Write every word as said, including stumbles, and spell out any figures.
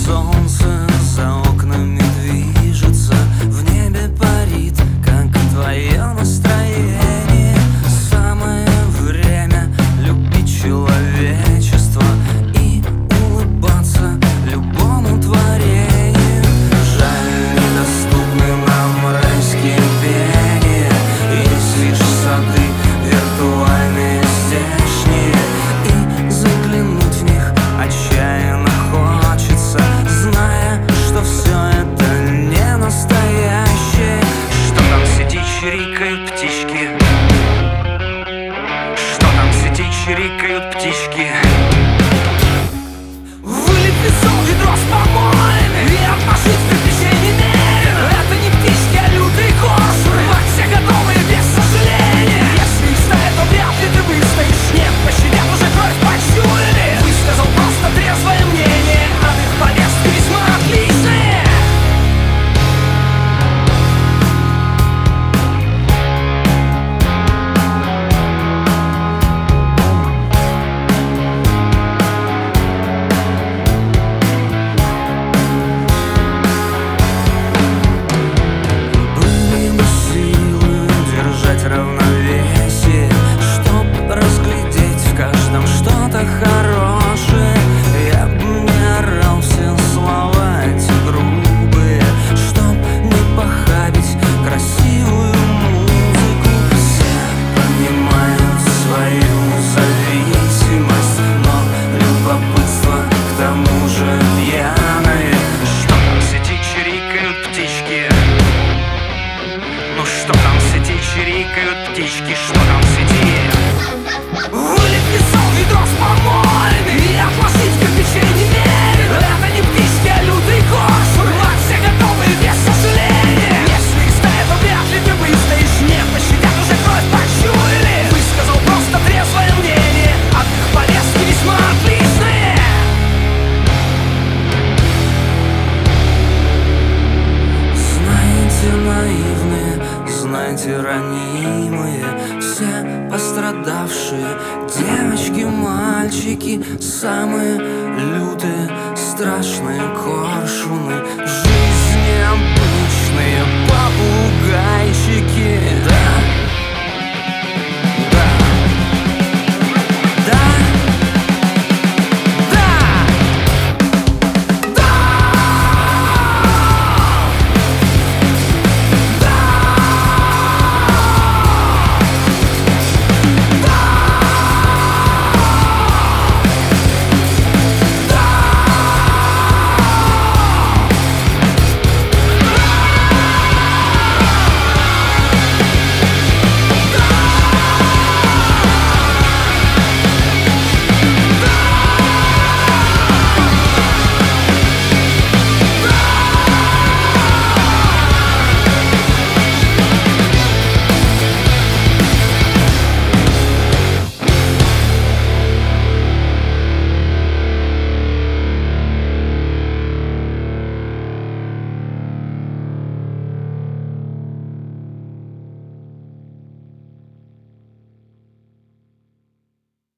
солнце за окнами движется, в небе парит, как твое настроение. Самое время любить человечество и улыбаться любому творению. Жаль, недоступны нам райские пения, и лишь сады виртуальные здешние, и заглянуть в них отчаянно хочется, зная, что все это не настоящее. Что там сидит, чирикают птички? Что там сидит, чирикают птички? Вылить лицо в ведро с помоями и отложить в кирпичей немерено. Это не птички, а лютые коршуны, во все готовые без сожаления. Если их стая, то вряд ли ты выстоишь, нет, пощадят, уже кровь почуяли. Высказал просто трезвое мнение, от их повестки весьма отличные. Были бы силы держать равновесие, чтоб разглядеть в каждом что-то хорошее. Я бы не орал все слова эти грубые, чтоб не похабить красивую музыку. Все понимают свою зависимость, но любопытство к тому же пьяное. Что там сидит, чирикают птички? Ну что там сидит, чирикают птички? Что там сидит? Вылить лицо в ведро с помоями и отложить в кирпичей немерено. Это не птички, а лютые коршуны, во все готовые без сожаления. Если их стая, то вряд ли ты выстоишь, нет, пощадят, уже кровь почуяли. Высказал просто трезвое мнение, от их повестки весьма отличные. Знаете, наивные, знаете, ранимые, все пострадавшие девочки, мальчики, самые лютые, страшные коршуны, в жизни обычные попугайчики. Да,